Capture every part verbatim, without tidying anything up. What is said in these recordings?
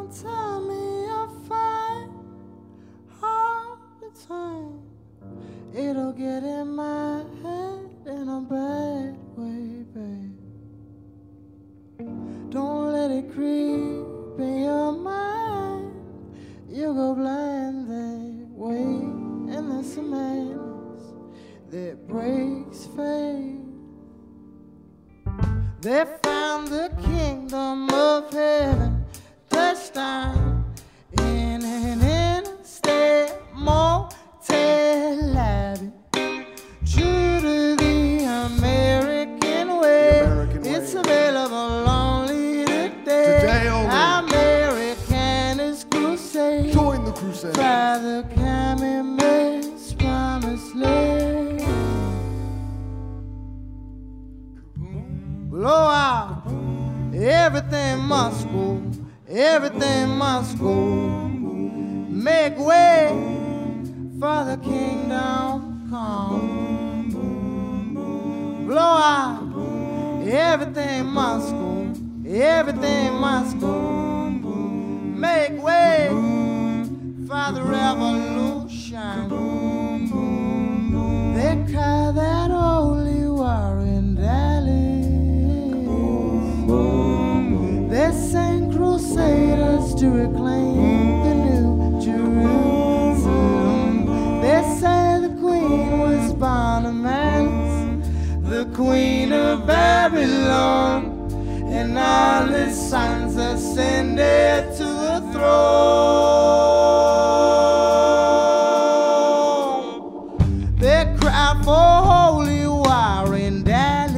tell me you're fine all the time. It'll get in my head in a bad way, babe. Don't let it creep in your mind. You go blind that way, and that's a madness that breaks faith. They found the kingdom of heaven, touchdown in an interstate motel lobby. True to the American way, American way. it's available only today. Today only. Americanist crusade. Join the crusade. Father Cammy makes promised land. Blow out, everything must go, everything must go. Make way for the kingdom come. Blow out, everything must go, everything must go. Make way for the revolution. They cry that holy war in Dallas. They sent crusaders to reclaim the new Jerusalem. They say the queen was born a man, the queen of Babylon, and all his sons ascended to the throne. They cry for holy war in Dallas.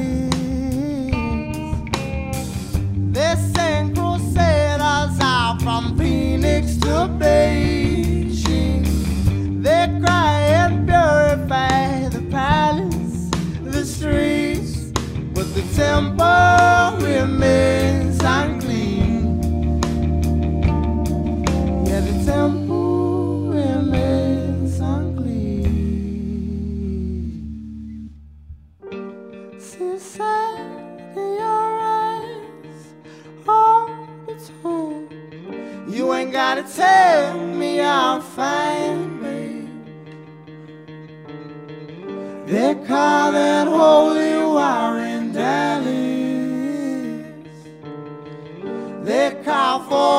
They send crusaders out from Phoenix to Beijing. They cry and purify the palace, the streets, but the temple remains unclean. Yeah, the temple remains unclean. See sight in your eyes all the time. You ain't gotta tell me I'm fine, babe. They call that holy war in Dallas. They call for